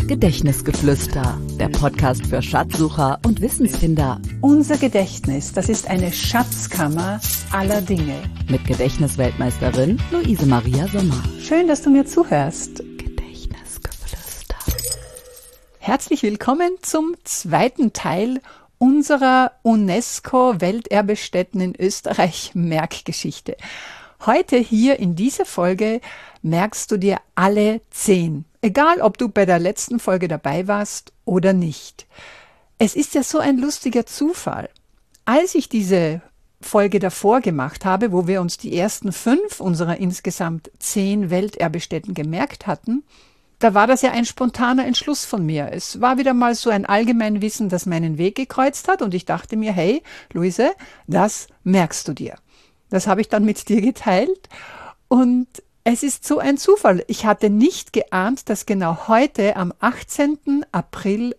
Gedächtnisgeflüster, der Podcast für Schatzsucher und Wissensfinder. Unser Gedächtnis, das ist eine Schatzkammer aller Dinge. Mit Gedächtnisweltmeisterin Luise Maria Sommer. Schön, dass du mir zuhörst. Gedächtnisgeflüster. Herzlich willkommen zum zweiten Teil unserer UNESCO-Welterbestätten in Österreich Merkgeschichte. Heute hier in dieser Folge merkst du dir alle 10. Egal, ob du bei der letzten Folge dabei warst oder nicht. Es ist ja so ein lustiger Zufall. Als ich diese Folge davor gemacht habe, wo wir uns die ersten 5 unserer insgesamt 10 Welterbestätten gemerkt hatten, da war das ja ein spontaner Entschluss von mir. Es war wieder mal so ein Allgemeinwissen, das meinen Weg gekreuzt hat und ich dachte mir, hey, Luise, das merkst du dir. Das habe ich dann mit dir geteilt und es ist so ein Zufall. Ich hatte nicht geahnt, dass genau heute am 18. April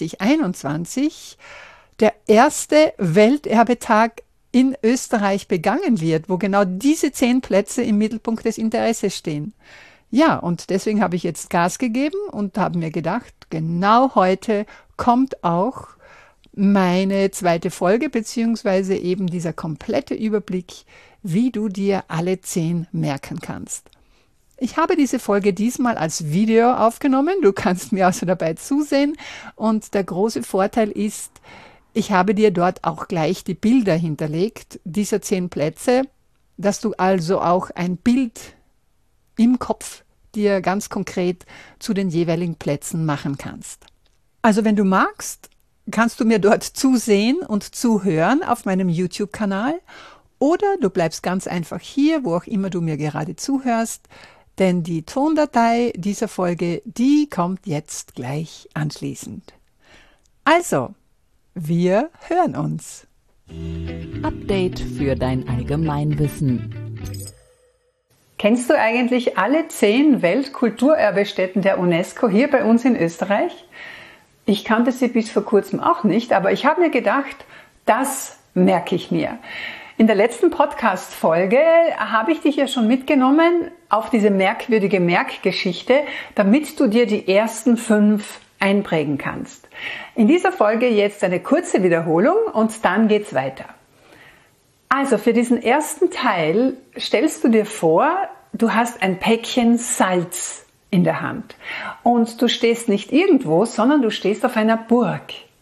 2021 der erste Welterbetag in Österreich begangen wird, wo genau diese 10 Plätze im Mittelpunkt des Interesses stehen. Ja, und deswegen habe ich jetzt Gas gegeben und habe mir gedacht, genau heute kommt auch meine zweite Folge, beziehungsweise eben dieser komplette Überblick, wie du dir alle 10 merken kannst. Ich habe diese Folge diesmal als Video aufgenommen, du kannst mir also dabei zusehen und der große Vorteil ist, ich habe dir dort auch gleich die Bilder hinterlegt, dieser 10 Plätze, dass du also auch ein Bild im Kopf dir ganz konkret zu den jeweiligen Plätzen machen kannst. Also wenn du magst, kannst du mir dort zusehen und zuhören auf meinem YouTube-Kanal oder du bleibst ganz einfach hier, wo auch immer du mir gerade zuhörst, denn die Tondatei dieser Folge, die kommt jetzt gleich anschließend. Also, wir hören uns. Update für dein Allgemeinwissen. Kennst du eigentlich alle 10 Weltkulturerbestätten der UNESCO hier bei uns in Österreich? Ich kannte sie bis vor kurzem auch nicht, aber ich habe mir gedacht, das merke ich mir. In der letzten Podcast-Folge habe ich dich ja schon mitgenommen auf diese merkwürdige Merkgeschichte, damit du dir die ersten 5 einprägen kannst. In dieser Folge jetzt eine kurze Wiederholung und dann geht's weiter. Also für diesen ersten Teil stellst du dir vor, du hast ein Päckchen Salz in der Hand und du stehst nicht irgendwo, sondern du stehst auf einer Burg.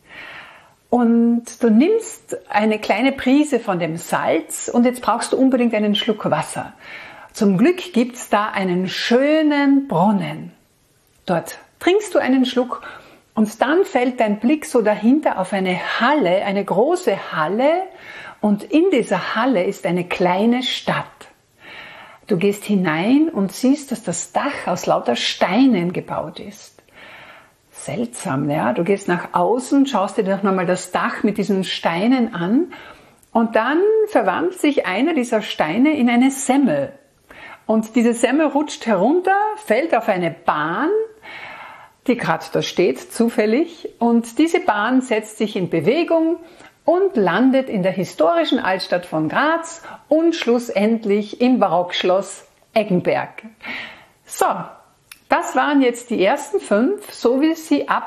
Und du nimmst eine kleine Prise von dem Salz und jetzt brauchst du unbedingt einen Schluck Wasser. Zum Glück gibt's da einen schönen Brunnen. Dort trinkst du einen Schluck und dann fällt dein Blick so dahinter auf eine Halle, eine große Halle und in dieser Halle ist eine kleine Stadt. Du gehst hinein und siehst, dass das Dach aus lauter Steinen gebaut ist. Seltsam, ja. Du gehst nach außen, schaust dir doch nochmal das Dach mit diesen Steinen an und dann verwandelt sich einer dieser Steine in eine Semmel. Und diese Semmel rutscht herunter, fällt auf eine Bahn, die gerade da steht, zufällig. Und diese Bahn setzt sich in Bewegung und landet in der historischen Altstadt von Graz und schlussendlich im Barockschloss Eggenberg. So. Das waren jetzt die ersten 5, so wie sie ab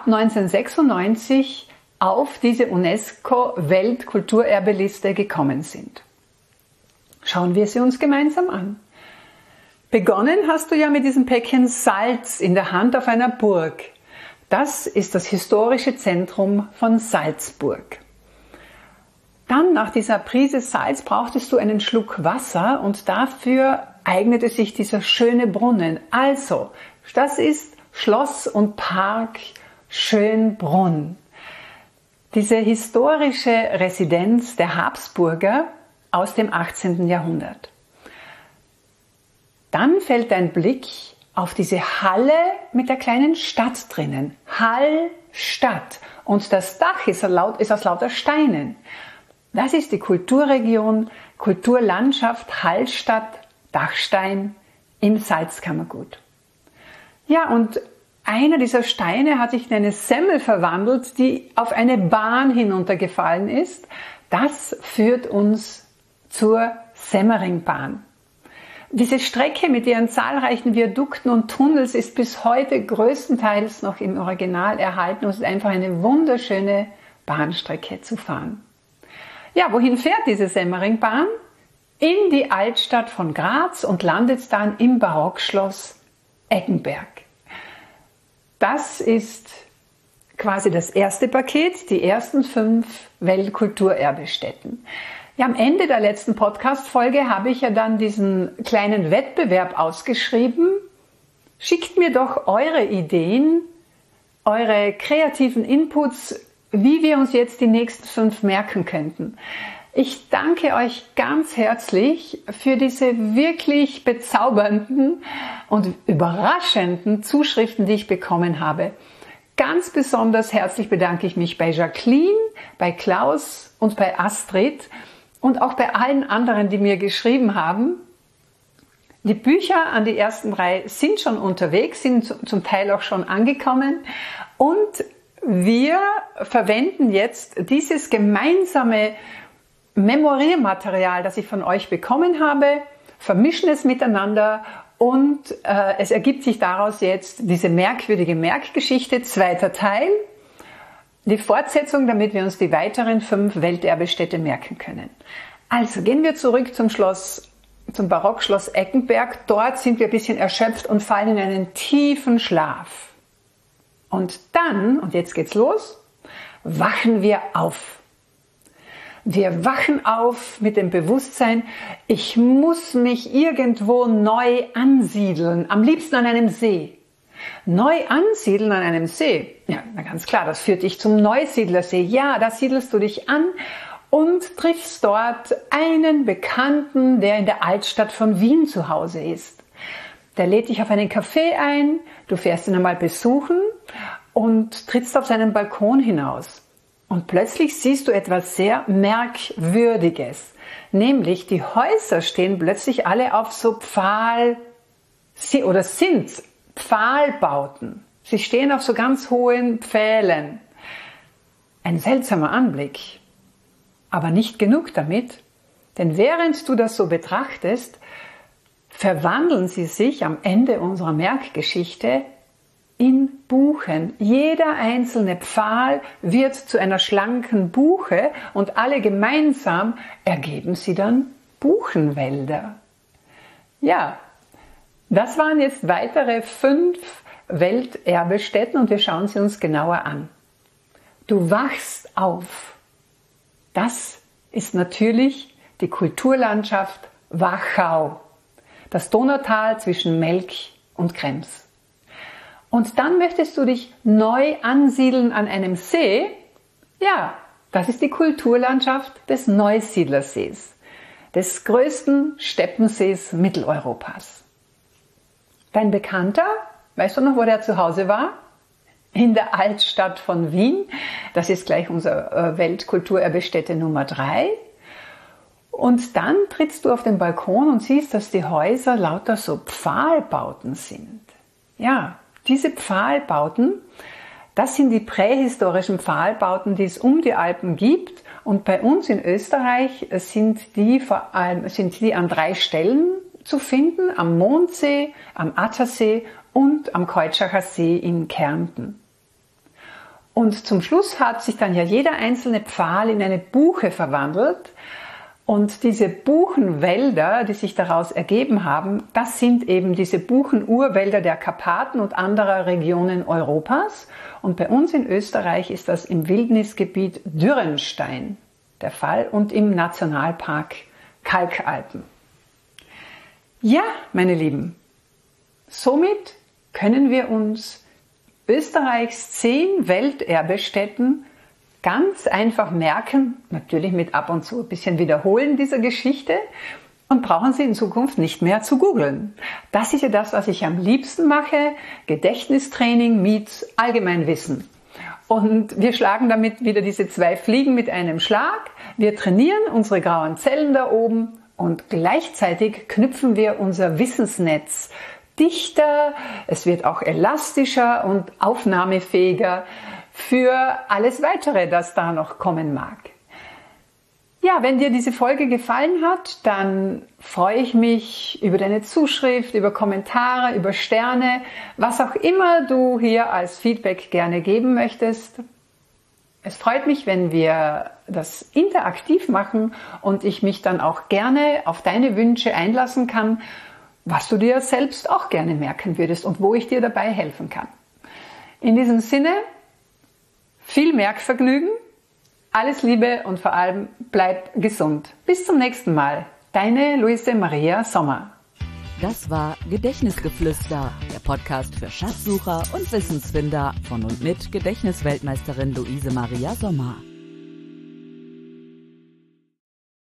1996 auf diese UNESCO-Weltkulturerbeliste gekommen sind. Schauen wir sie uns gemeinsam an. Begonnen hast du ja mit diesem Päckchen Salz in der Hand auf einer Burg. Das ist das historische Zentrum von Salzburg. Dann nach dieser Prise Salz brauchtest du einen Schluck Wasser und dafür eignete sich dieser schöne Brunnen. Also, das ist Schloss und Park Schönbrunn. Diese historische Residenz der Habsburger aus dem 18. Jahrhundert. Dann fällt dein Blick auf diese Halle mit der kleinen Stadt drinnen. Hallstatt. Und das Dach ist aus lauter Steinen. Das ist die Kulturregion, Kulturlandschaft Hallstatt, Dachstein im Salzkammergut. Ja, und einer dieser Steine hat sich in eine Semmel verwandelt, die auf eine Bahn hinuntergefallen ist. Das führt uns zur Semmeringbahn. Diese Strecke mit ihren zahlreichen Viadukten und Tunnels ist bis heute größtenteils noch im Original erhalten und es ist einfach eine wunderschöne Bahnstrecke zu fahren. Ja, wohin fährt diese Semmeringbahn? In die Altstadt von Graz und landet dann im Barockschloss Eggenberg. Das ist quasi das erste Paket, die ersten 5 Weltkulturerbestätten. Ja, am Ende der letzten Podcast-Folge habe ich ja dann diesen kleinen Wettbewerb ausgeschrieben. Schickt mir doch eure Ideen, eure kreativen Inputs, wie wir uns jetzt die nächsten 5 merken könnten. Ich danke euch ganz herzlich für diese wirklich bezaubernden und überraschenden Zuschriften, die ich bekommen habe. Ganz besonders herzlich bedanke ich mich bei Jacqueline, bei Klaus und bei Astrid und auch bei allen anderen, die mir geschrieben haben. Die Bücher an die ersten 3 sind schon unterwegs, sind zum Teil auch schon angekommen und wir verwenden jetzt dieses gemeinsame Memoriermaterial, das ich von euch bekommen habe, vermischen es miteinander und es ergibt sich daraus jetzt diese merkwürdige Merkgeschichte, 2. Teil, die Fortsetzung, damit wir uns die weiteren 5 Welterbestätte merken können. Also gehen wir zurück zum Barockschloss Eggenberg. Dort sind wir ein bisschen erschöpft und fallen in einen tiefen Schlaf. Und dann, und jetzt geht's los, wachen wir auf. Wir wachen auf mit dem Bewusstsein, ich muss mich irgendwo neu ansiedeln, am liebsten an einem See. Neu ansiedeln an einem See, ja, na ganz klar, das führt dich zum Neusiedlersee. Ja, da siedelst du dich an und triffst dort einen Bekannten, der in der Altstadt von Wien zu Hause ist. Der lädt dich auf einen Café ein, du fährst ihn einmal besuchen und trittst auf seinen Balkon hinaus. Und plötzlich siehst du etwas sehr Merkwürdiges, nämlich die Häuser stehen plötzlich alle auf so sind Pfahlbauten. Sie stehen auf so ganz hohen Pfählen. Ein seltsamer Anblick, aber nicht genug damit, denn während du das so betrachtest, verwandeln sie sich am Ende unserer Merkgeschichte in Buchen. Jeder einzelne Pfahl wird zu einer schlanken Buche und alle gemeinsam ergeben sie dann Buchenwälder. Ja, das waren jetzt weitere 5 Welterbestätten und wir schauen sie uns genauer an. Du wachst auf. Das ist natürlich die Kulturlandschaft Wachau, das Donautal zwischen Melk und Krems. Und dann möchtest du dich neu ansiedeln an einem See. Ja, das ist die Kulturlandschaft des Neusiedlersees, des größten Steppensees Mitteleuropas. Dein Bekannter, weißt du noch, wo der zu Hause war? In der Altstadt von Wien. Das ist gleich unsere Weltkulturerbestätte Nummer 3. Und dann trittst du auf den Balkon und siehst, dass die Häuser lauter so Pfahlbauten sind. Ja, diese Pfahlbauten, das sind die prähistorischen Pfahlbauten, die es um die Alpen gibt. Und bei uns in Österreich sind die an 3 Stellen zu finden, am Mondsee, am Attersee und am Keutschachner See in Kärnten. Und zum Schluss hat sich dann ja jeder einzelne Pfahl in eine Buche verwandelt. Und diese Buchenwälder, die sich daraus ergeben haben, das sind eben diese Buchenurwälder der Karpaten und anderer Regionen Europas. Und bei uns in Österreich ist das im Wildnisgebiet Dürrenstein der Fall und im Nationalpark Kalkalpen. Ja, meine Lieben, somit können wir uns Österreichs 10 Welterbestätten ganz einfach merken, natürlich mit ab und zu ein bisschen Wiederholen dieser Geschichte und brauchen sie in Zukunft nicht mehr zu googeln. Das ist ja das, was ich am liebsten mache, Gedächtnistraining meets Allgemeinwissen. Und wir schlagen damit wieder diese 2 Fliegen mit einem Schlag. Wir trainieren unsere grauen Zellen da oben und gleichzeitig knüpfen wir unser Wissensnetz dichter, es wird auch elastischer und aufnahmefähiger für alles Weitere, das da noch kommen mag. Ja, wenn dir diese Folge gefallen hat, dann freue ich mich über deine Zuschrift, über Kommentare, über Sterne, was auch immer du hier als Feedback gerne geben möchtest. Es freut mich, wenn wir das interaktiv machen und ich mich dann auch gerne auf deine Wünsche einlassen kann, was du dir selbst auch gerne merken würdest und wo ich dir dabei helfen kann. In diesem Sinne, viel Merkvergnügen, alles Liebe und vor allem bleib gesund. Bis zum nächsten Mal. Deine Luise Maria Sommer. Das war Gedächtnisgeflüster, der Podcast für Schatzsucher und Wissensfinder von und mit Gedächtnisweltmeisterin Luise Maria Sommer.